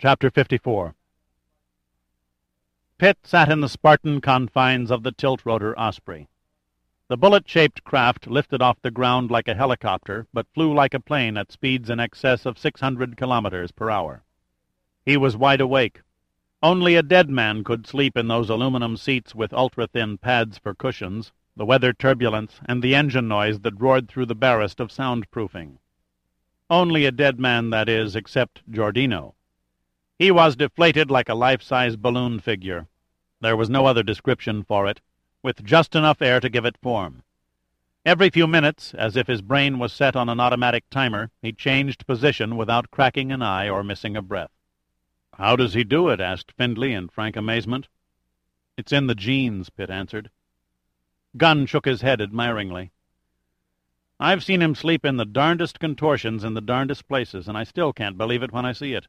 Chapter 54. Pitt sat in the Spartan confines of the tilt-rotor Osprey. The bullet-shaped craft lifted off the ground like a helicopter, but flew like a plane at speeds in excess of 600 kilometers per hour. He was wide awake. Only a dead man could sleep in those aluminum seats with ultra-thin pads for cushions, the weather turbulence, and the engine noise that roared through the barest of soundproofing. Only a dead man, that is, except Giordino. He was deflated like a life-size balloon figure. There was no other description for it, with just enough air to give it form. Every few minutes, as if his brain was set on an automatic timer, he changed position without cracking an eye or missing a breath. "How does he do it?" asked Findlay in frank amazement. "It's in the genes," Pitt answered. Gunn shook his head admiringly. "I've seen him sleep in the darndest contortions in the darndest places, and I still can't believe it when I see it."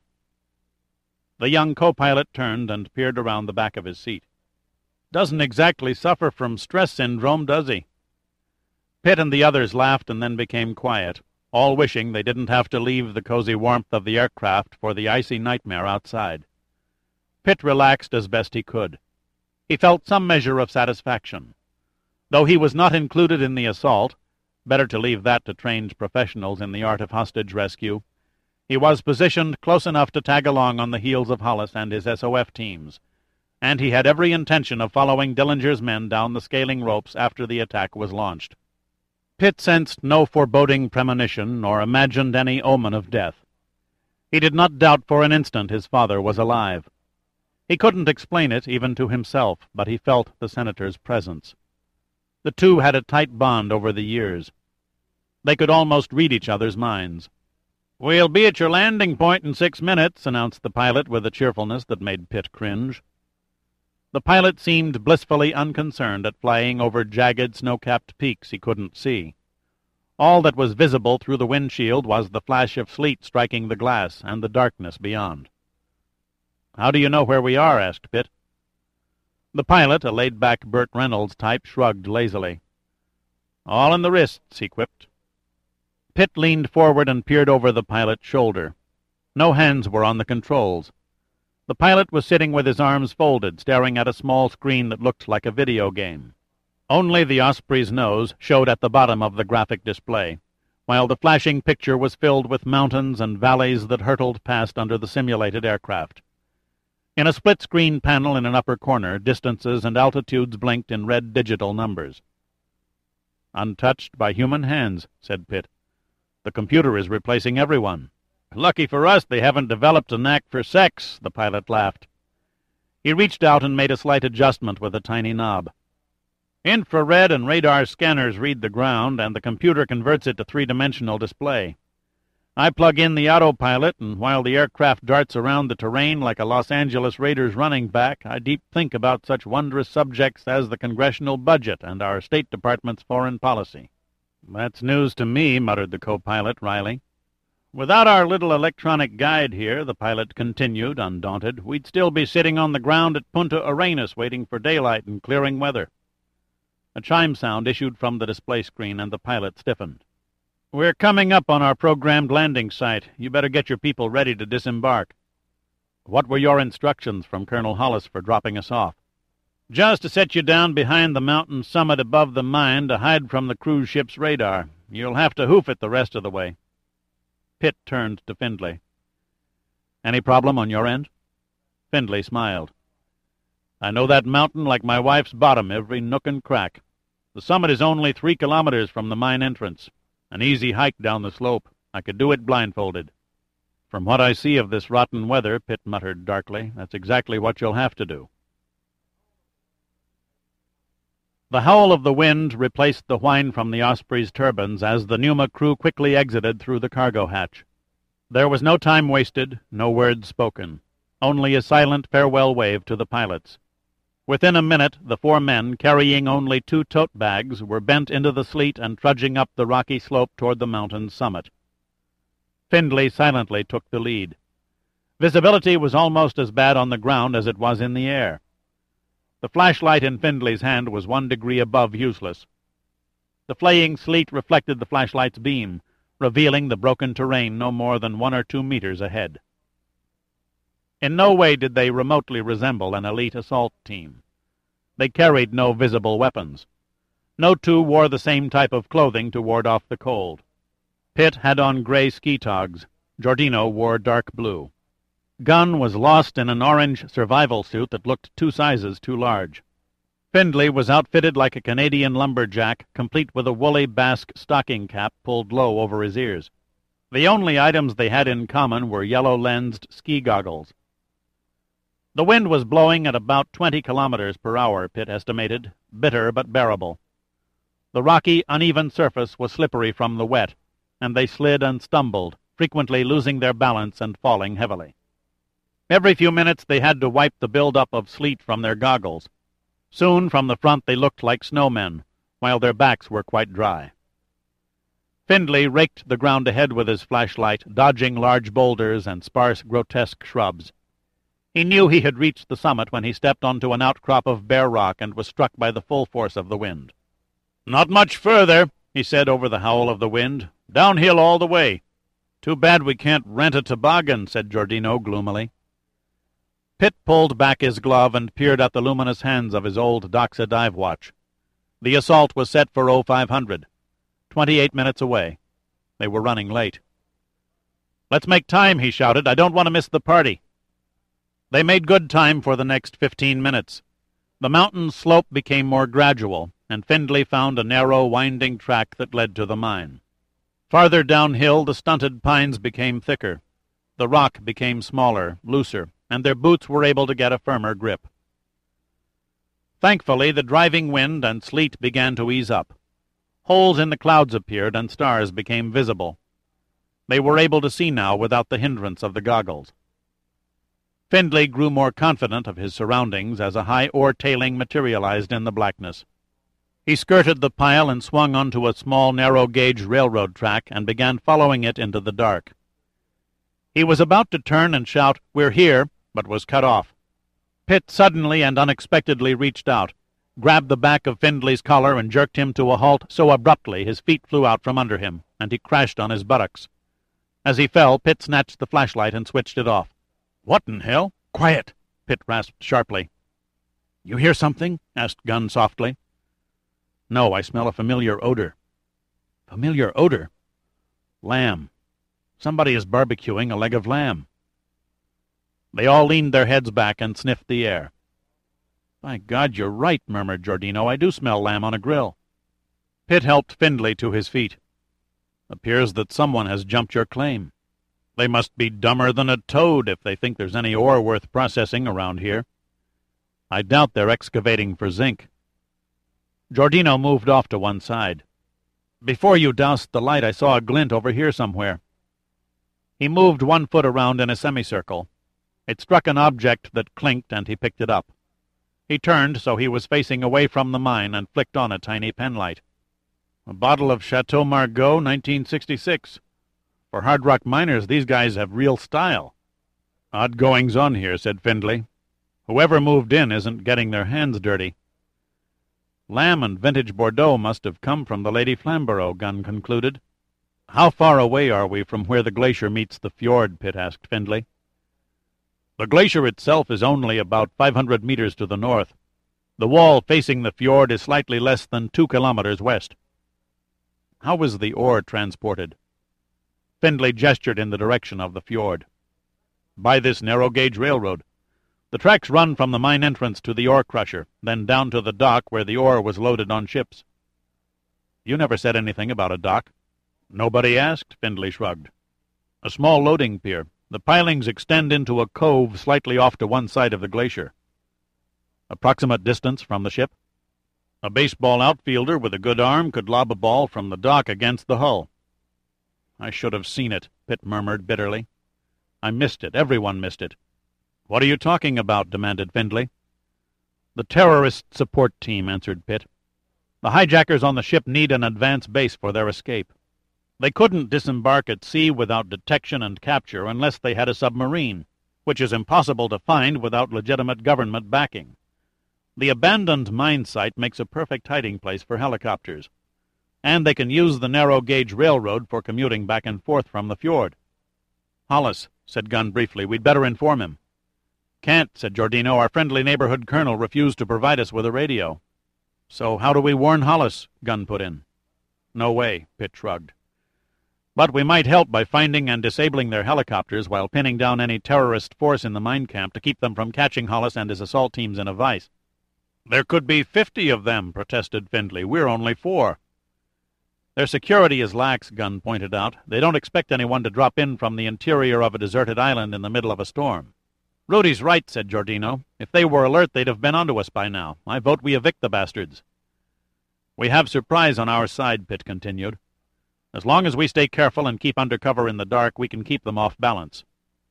The young co-pilot turned and peered around the back of his seat. "Doesn't exactly suffer from stress syndrome, does he?" Pitt and the others laughed and then became quiet, all wishing they didn't have to leave the cozy warmth of the aircraft for the icy nightmare outside. Pitt relaxed as best he could. He felt some measure of satisfaction. Though he was not included in the assault, better to leave that to trained professionals in the art of hostage rescue, he was positioned close enough to tag along on the heels of Hollis and his SOF teams, and he had every intention of following Dillinger's men down the scaling ropes after the attack was launched. Pitt sensed no foreboding premonition nor imagined any omen of death. He did not doubt for an instant his father was alive. He couldn't explain it even to himself, but he felt the senator's presence. The two had a tight bond over the years. They could almost read each other's minds. "We'll be at your landing point in 6 minutes," announced the pilot with a cheerfulness that made Pitt cringe. The pilot seemed blissfully unconcerned at flying over jagged, snow-capped peaks he couldn't see. All that was visible through the windshield was the flash of sleet striking the glass and the darkness beyond. "How do you know where we are?" asked Pitt. The pilot, a laid-back Burt Reynolds type, shrugged lazily. "All in the wrists," he quipped. Pitt leaned forward and peered over the pilot's shoulder. No hands were on the controls. The pilot was sitting with his arms folded, staring at a small screen that looked like a video game. Only the Osprey's nose showed at the bottom of the graphic display, while the flashing picture was filled with mountains and valleys that hurtled past under the simulated aircraft. In a split-screen panel in an upper corner, distances and altitudes blinked in red digital numbers. "Untouched by human hands," said Pitt. "The computer is replacing everyone." "Lucky for us they haven't developed a knack for sex," the pilot laughed. He reached out and made a slight adjustment with a tiny knob. "Infrared and radar scanners read the ground, and the computer converts it to three-dimensional display. I plug in the autopilot, and while the aircraft darts around the terrain like a Los Angeles Raiders running back, I deep think about such wondrous subjects as the congressional budget and our State Department's foreign policy." "That's news to me," muttered the co-pilot wryly. "Without our little electronic guide here," the pilot continued, undaunted, "we'd still be sitting on the ground at Punta Arenas waiting for daylight and clearing weather." A chime sound issued from the display screen, and the pilot stiffened. "We're coming up on our programmed landing site. You better get your people ready to disembark." "What were your instructions from Colonel Hollis for dropping us off?" "Just to set you down behind the mountain summit above the mine to hide from the cruise ship's radar. You'll have to hoof it the rest of the way." Pitt turned to Findlay. "Any problem on your end?" Findlay smiled. "I know that mountain like my wife's bottom, every nook and crack. The summit is only 3 kilometers from the mine entrance. An easy hike down the slope. I could do it blindfolded." "From what I see of this rotten weather," Pitt muttered darkly, "that's exactly what you'll have to do." The howl of the wind replaced the whine from the Osprey's turbines as the Pneuma crew quickly exited through the cargo hatch. There was no time wasted, no words spoken, only a silent farewell wave to the pilots. Within a minute, the 4 men, carrying only 2 tote bags, were bent into the sleet and trudging up the rocky slope toward the mountain's summit. Findlay silently took the lead. Visibility was almost as bad on the ground as it was in the air. The flashlight in Findlay's hand was 1 degree above useless. The flaying sleet reflected the flashlight's beam, revealing the broken terrain no more than 1 or 2 meters ahead. In no way did they remotely resemble an elite assault team. They carried no visible weapons. No two wore the same type of clothing to ward off the cold. Pitt had on gray ski togs. Giordino wore dark blue. Gunn was lost in an orange survival suit that looked 2 sizes too large. Findlay was outfitted like a Canadian lumberjack, complete with a woolly Basque stocking cap pulled low over his ears. The only items they had in common were yellow-lensed ski goggles. The wind was blowing at about 20 kilometers per hour, Pitt estimated, bitter but bearable. The rocky, uneven surface was slippery from the wet, and they slid and stumbled, frequently losing their balance and falling heavily. Every few minutes they had to wipe the build-up of sleet from their goggles. Soon from the front they looked like snowmen, while their backs were quite dry. Findlay raked the ground ahead with his flashlight, dodging large boulders and sparse, grotesque shrubs. He knew he had reached the summit when he stepped onto an outcrop of bare rock and was struck by the full force of the wind. "Not much further," he said over the howl of the wind. "Downhill all the way." "Too bad we can't rent a toboggan," said Giordino gloomily. Pitt pulled back his glove and peered at the luminous hands of his old Doxa dive watch. The assault was set for 0500, 28 minutes away. They were running late. "Let's make time," he shouted. "I don't want to miss the party." They made good time for the next 15 minutes. The mountain slope became more gradual, and Findlay found a narrow, winding track that led to the mine. Farther downhill, the stunted pines became thicker. The rock became smaller, looser, and their boots were able to get a firmer grip. Thankfully, the driving wind and sleet began to ease up. Holes in the clouds appeared, and stars became visible. They were able to see now without the hindrance of the goggles. Findlay grew more confident of his surroundings as a high ore tailing materialized in the blackness. He skirted the pile and swung onto a small narrow-gauge railroad track and began following it into the dark. He was about to turn and shout, "We're here," but was cut off. Pitt suddenly and unexpectedly reached out, grabbed the back of Findlay's collar and jerked him to a halt so abruptly his feet flew out from under him, and he crashed on his buttocks. As he fell, Pitt snatched the flashlight and switched it off. "What in hell?" "Quiet!" Pitt rasped sharply. "You hear something?" asked Gunn softly. "No, I smell a familiar odor." "Familiar odor?" "Lamb. Somebody is barbecuing a leg of lamb." They all leaned their heads back and sniffed the air. "By God, you're right," murmured Giordino. "I do smell lamb on a grill." Pitt helped Findlay to his feet. "Appears that someone has jumped your claim. They must be dumber than a toad if they think there's any ore worth processing around here. I doubt they're excavating for zinc." Giordino moved off to one side. "Before you doused the light, I saw a glint over here somewhere." He moved 1 foot around in a semicircle. It struck an object that clinked, and he picked it up. He turned so he was facing away from the mine and flicked on a tiny penlight. "A bottle of Chateau Margaux, 1966. For hard rock miners, these guys have real style." "Odd goings-on here," said Findlay. "Whoever moved in isn't getting their hands dirty." "Lamb and vintage Bordeaux must have come from the Lady Flamborough," Gunn concluded. "How far away are we from where the glacier meets the fjord?" Pitt asked Findlay. "The glacier itself is only about 500 meters to the north. The wall facing the fjord is slightly less than 2 kilometers west." "How was the ore transported?" Findlay gestured in the direction of the fjord. "By this narrow-gauge railroad. The tracks run from the mine entrance to the ore crusher, then down to the dock where the ore was loaded on ships." "You never said anything about a dock." "Nobody asked," Findlay shrugged. "A small loading pier. The pilings extend into a cove slightly off to one side of the glacier." "Approximate distance from the ship?" "A baseball outfielder with a good arm could lob a ball from the dock against the hull." "I should have seen it," Pitt murmured bitterly. "I missed it. Everyone missed it." "What are you talking about?" demanded Findlay. "The terrorist support team," answered Pitt. "The hijackers on the ship need an advance base for their escape. They couldn't disembark at sea without detection and capture unless they had a submarine, which is impossible to find without legitimate government backing. The abandoned mine site makes a perfect hiding place for helicopters, and they can use the narrow-gauge railroad for commuting back and forth from the fjord." "Hollis," said Gunn briefly, "we'd better inform him." "Can't," said Giordino. "Our friendly neighborhood colonel refused to provide us with a radio." "So how do we warn Hollis?" Gunn put in. "No way," Pitt shrugged. "But we might help by finding and disabling their helicopters while pinning down any terrorist force in the mine camp to keep them from catching Hollis and his assault teams in a vice." "There could be 50 of them," protested Findlay. "We're only 4. "Their security is lax," Gunn pointed out. "They don't expect anyone to drop in from the interior of a deserted island in the middle of a storm." "Rudy's right," said Giordino. "If they were alert, they'd have been onto us by now. I vote we evict the bastards." "We have surprise on our side," Pitt continued. "As long as we stay careful and keep under cover in the dark, we can keep them off balance."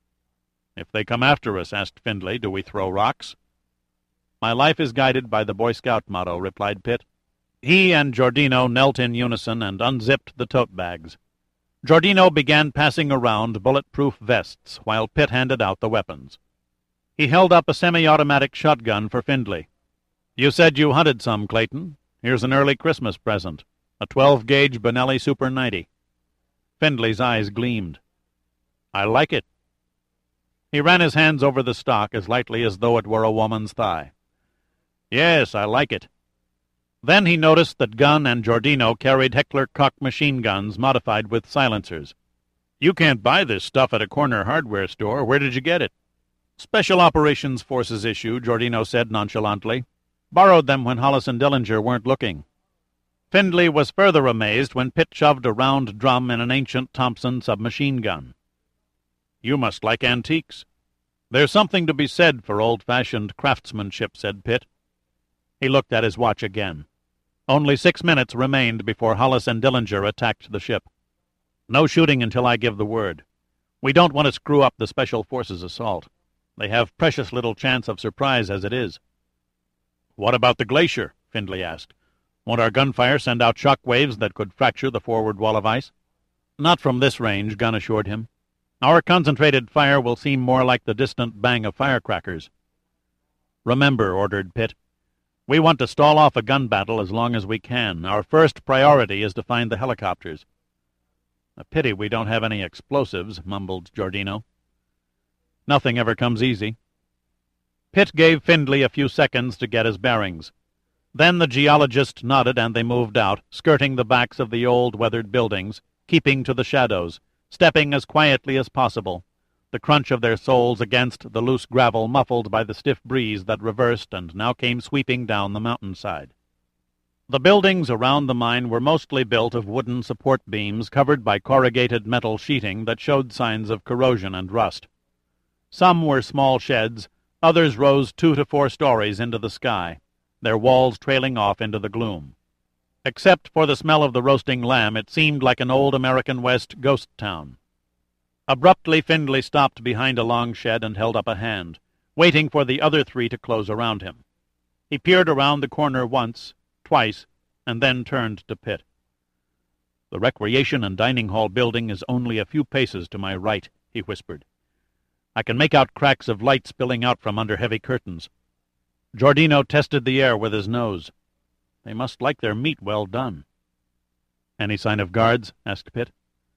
"If they come after us," asked Findlay, "do we throw rocks?" "My life is guided by the Boy Scout motto," replied Pitt. He and Giordino knelt in unison and unzipped the tote bags. Giordino began passing around bullet-proof vests, while Pitt handed out the weapons. He held up a semi-automatic shotgun for Findlay. "You said you hunted some, Clayton. Here's an early Christmas present, a 12-gauge Benelli Super 90. Findlay's eyes gleamed. "I like it." He ran his hands over the stock as lightly as though it were a woman's thigh. "Yes, I like it." Then he noticed that Gunn and Giordino carried Heckler Koch machine guns modified with silencers. "You can't buy this stuff at a corner hardware store. Where did you get it?" "Special Operations Forces issue," Giordino said nonchalantly. "Borrowed them when Hollis and Dillinger weren't looking." Findlay was further amazed when Pitt shoved a round drum in an ancient Thompson submachine gun. "You must like antiques." "There's something to be said for old-fashioned craftsmanship," said Pitt. He looked at his watch again. Only 6 minutes remained before Hollis and Dillinger attacked the ship. "No shooting until I give the word. We don't want to screw up the Special Forces assault. They have precious little chance of surprise as it is." "What about the glacier?" Findlay asked. "Won't our gunfire send out shock waves that could fracture the forward wall of ice?" "Not from this range," Gunn assured him. "Our concentrated fire will seem more like the distant bang of firecrackers." "Remember," ordered Pitt, "we want to stall off a gun battle as long as we can. Our first priority is to find the helicopters." "A pity we don't have any explosives," mumbled Giordino. "Nothing ever comes easy." Pitt gave Findlay a few seconds to get his bearings. Then the geologist nodded and they moved out, skirting the backs of the old weathered buildings, keeping to the shadows, stepping as quietly as possible, the crunch of their soles against the loose gravel muffled by the stiff breeze that reversed and now came sweeping down the mountainside. The buildings around the mine were mostly built of wooden support beams covered by corrugated metal sheeting that showed signs of corrosion and rust. Some were small sheds, others rose 2 to 4 stories into the sky, their walls trailing off into the gloom. Except for the smell of the roasting lamb, it seemed like an old American West ghost town. Abruptly, Findlay stopped behind a long shed and held up a hand, waiting for the other 3 to close around him. He peered around the corner once, twice, and then turned to Pitt. "The recreation and dining hall building is only a few paces to my right," he whispered. "I can make out cracks of light spilling out from under heavy curtains." Giordino tested the air with his nose. "They must like their meat well done." "Any sign of guards?" asked Pitt.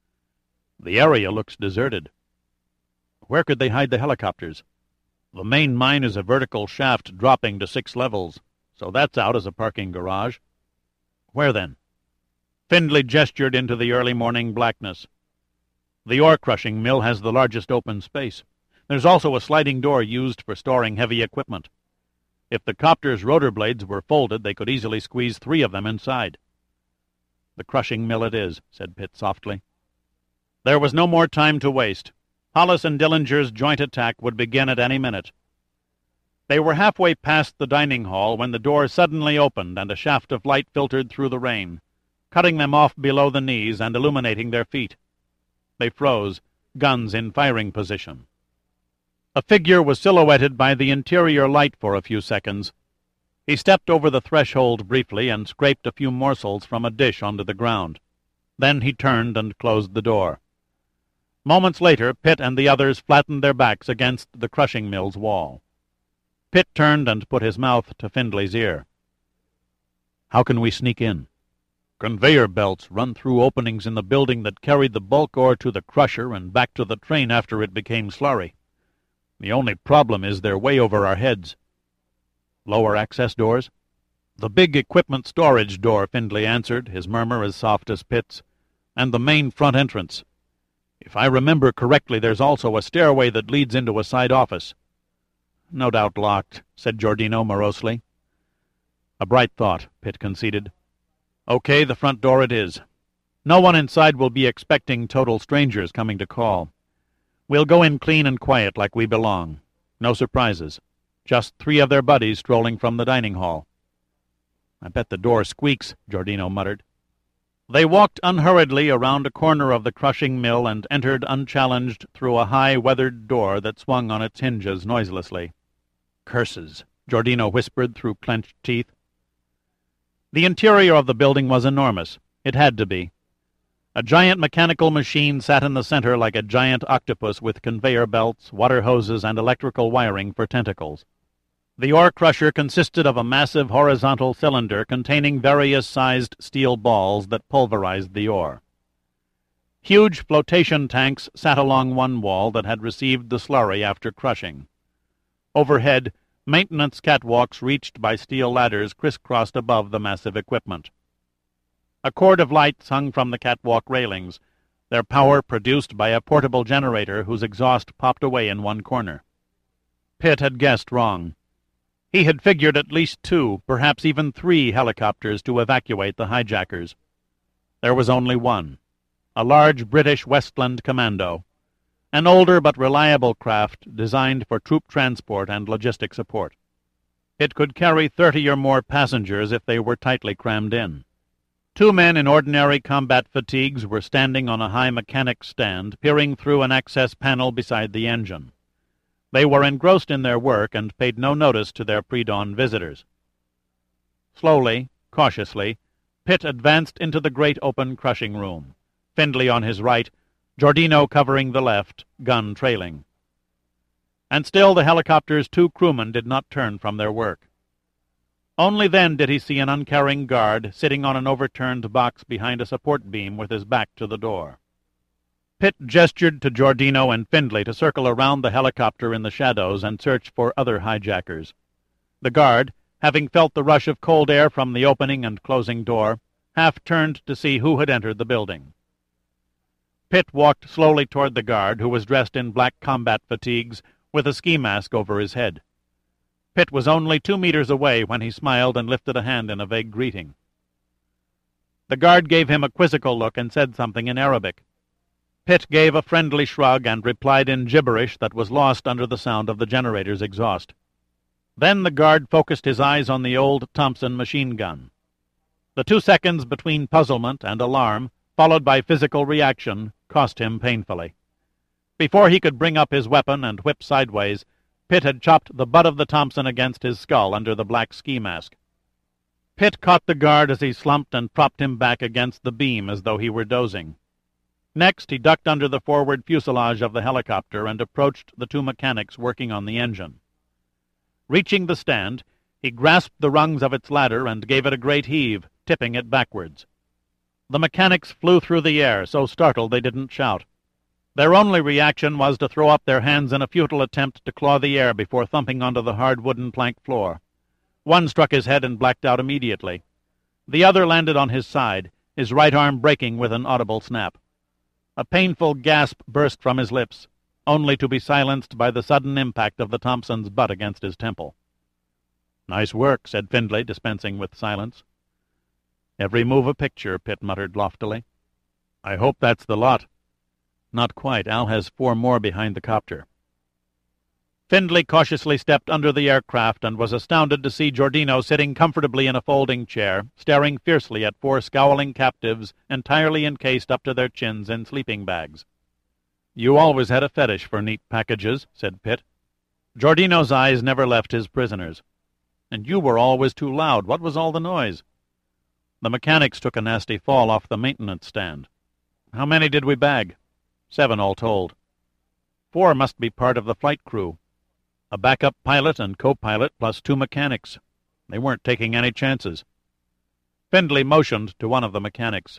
"The area looks deserted." "Where could they hide the helicopters?" "The main mine is a vertical shaft dropping to 6 levels, so that's out as a parking garage." "Where then?" Findlay gestured into the early morning blackness. "The ore-crushing mill has the largest open space. There's also a sliding door used for storing heavy equipment. If the copter's rotor blades were folded, they could easily squeeze 3 of them inside." "The crushing mill it is," said Pitt softly. There was no more time to waste. Hollis and Dillinger's joint attack would begin at any minute. They were halfway past the dining hall when the door suddenly opened and a shaft of light filtered through the rain, cutting them off below the knees and illuminating their feet. They froze, guns in firing position. A figure was silhouetted by the interior light for a few seconds. He stepped over the threshold briefly and scraped a few morsels from a dish onto the ground. Then he turned and closed the door. Moments later, Pitt and the others flattened their backs against the crushing mill's wall. Pitt turned and put his mouth to Findlay's ear. "How can we sneak in?" "Conveyor belts run through openings in the building that carried the bulk ore to the crusher and back to the train after it became slurry. The only problem is they're way over our heads." "Lower access doors?" "The big equipment storage door," Findlay answered, his murmur as soft as Pitt's, "and the main front entrance. If I remember correctly, there's also a stairway that leads into a side office." "No doubt locked," said Giordino morosely. "A bright thought," Pitt conceded. "Okay, the front door it is. No one inside will be expecting total strangers coming to call. We'll go in clean and quiet like we belong. No surprises. Just three of their buddies strolling from the dining hall." "I bet the door squeaks," Giordino muttered. They walked unhurriedly around a corner of the crushing mill and entered unchallenged through a high, weathered door that swung on its hinges noiselessly. "Curses," Giordino whispered through clenched teeth. The interior of the building was enormous. It had to be. A giant mechanical machine sat in the center like a giant octopus with conveyor belts, water hoses, and electrical wiring for tentacles. The ore crusher consisted of a massive horizontal cylinder containing various-sized steel balls that pulverized the ore. Huge flotation tanks sat along one wall that had received the slurry after crushing. Overhead, maintenance catwalks reached by steel ladders crisscrossed above the massive equipment. A cord of lights hung from the catwalk railings, their power produced by a portable generator whose exhaust popped away in one corner. Pitt had guessed wrong. He had figured at least 2, perhaps even 3 helicopters to evacuate the hijackers. There was only one, a large British Westland Commando, an older but reliable craft designed for troop transport and logistic support. It could carry 30 or more passengers if they were tightly crammed in. 2 men in ordinary combat fatigues were standing on a high mechanics stand, peering through an access panel beside the engine. They were engrossed in their work and paid no notice to their pre-dawn visitors. Slowly, cautiously, Pitt advanced into the great open crushing room, Findlay on his right, Giordino covering the left, gun trailing. And still the helicopter's 2 crewmen did not turn from their work. Only then did he see an uncaring guard sitting on an overturned box behind a support beam with his back to the door. Pitt gestured to Giordino and Findlay to circle around the helicopter in the shadows and search for other hijackers. The guard, having felt the rush of cold air from the opening and closing door, half turned to see who had entered the building. Pitt walked slowly toward the guard, who was dressed in black combat fatigues, with a ski mask over his head. Pitt was only 2 meters away when he smiled and lifted a hand in a vague greeting. The guard gave him a quizzical look and said something in Arabic. Pitt gave a friendly shrug and replied in gibberish that was lost under the sound of the generator's exhaust. Then the guard focused his eyes on the old Thompson machine gun. The 2 seconds between puzzlement and alarm, followed by physical reaction, cost him painfully. Before he could bring up his weapon and whip sideways, Pitt had chopped the butt of the Thompson against his skull under the black ski mask. Pitt caught the guard as he slumped and propped him back against the beam as though he were dozing. Next, he ducked under the forward fuselage of the helicopter and approached the 2 mechanics working on the engine. Reaching the stand, he grasped the rungs of its ladder and gave it a great heave, tipping it backwards. The mechanics flew through the air, so startled they didn't shout. Their only reaction was to throw up their hands in a futile attempt to claw the air before thumping onto the hard wooden plank floor. One struck his head and blacked out immediately. The other landed on his side, his right arm breaking with an audible snap. A painful gasp burst from his lips, only to be silenced by the sudden impact of the Thompson's butt against his temple. "Nice work," said Findlay, dispensing with silence. "Every move a picture," Pitt muttered loftily. "I hope that's the lot." "Not quite. Al has 4 more behind the copter." Findlay cautiously stepped under the aircraft and was astounded to see Giordino sitting comfortably in a folding chair, staring fiercely at 4 scowling captives entirely encased up to their chins in sleeping bags. "You always had a fetish for neat packages," said Pitt. Giordino's eyes never left his prisoners. "And you were always too loud. What was all the noise?" "The mechanics took a nasty fall off the maintenance stand." "How many did we bag?" 7 all told. 4 must be part of the flight crew. A backup pilot and co-pilot plus 2 mechanics. They weren't taking any chances." Findlay motioned to one of the mechanics.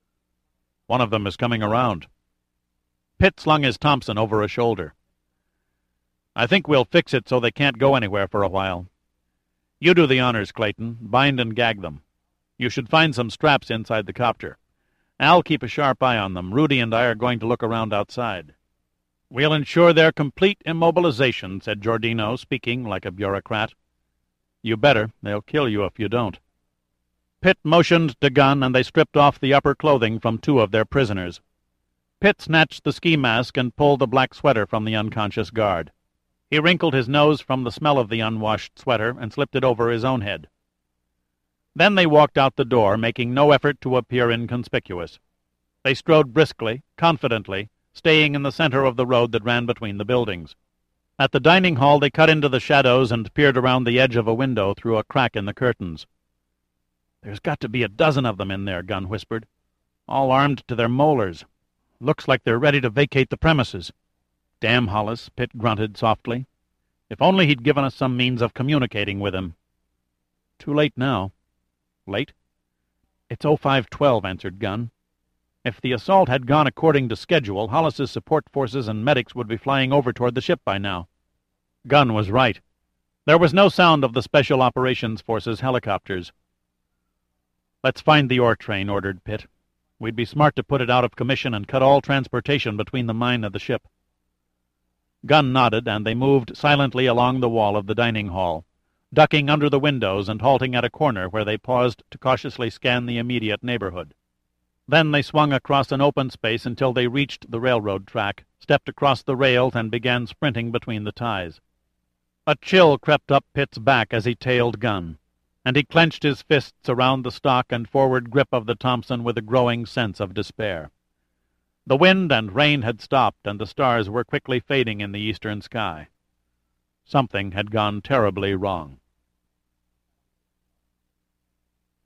"One of them is coming around." Pitt slung his Thompson over a shoulder. I think we'll fix it so they can't go anywhere for a while. You do the honors, Clayton. Bind and gag them. You should find some straps inside the copter. Al, keep a sharp eye on them. Rudy and I are going to look around outside. We'll ensure their complete immobilization, said Giordino, speaking like a bureaucrat. You better. They'll kill you if you don't. Pitt motioned to Gunn, and they stripped off the upper clothing from two of their prisoners. Pitt snatched the ski mask and pulled the black sweater from the unconscious guard. He wrinkled his nose from the smell of the unwashed sweater and slipped it over his own head. Then they walked out the door, making no effort to appear inconspicuous. They strode briskly, confidently, staying in the center of the road that ran between the buildings. At the dining hall they cut into the shadows and peered around the edge of a window through a crack in the curtains. "There's got to be a dozen of them in there," Gunn whispered. "All armed to their molars. Looks like they're ready to vacate the premises." "Damn Hollis," Pitt grunted softly. "If only he'd given us some means of communicating with him." "Too late now." "Late?" "It's 0512, answered Gunn. "If the assault had gone according to schedule, Hollis's support forces and medics would be flying over toward the ship by now." Gunn was right. There was no sound of the Special Operations Force's helicopters. "Let's find the ore train," ordered Pitt. "We'd be smart to put it out of commission and cut all transportation between the mine and the ship." Gunn nodded, and they moved silently along the wall of the dining hall, ducking under the windows and halting at a corner where they paused to cautiously scan the immediate neighborhood. Then they swung across an open space until they reached the railroad track, stepped across the rails, and began sprinting between the ties. A chill crept up Pitt's back as he tailed Gunn, and he clenched his fists around the stock and forward grip of the Thompson with a growing sense of despair. The wind and rain had stopped, and the stars were quickly fading in the eastern sky. Something had gone terribly wrong.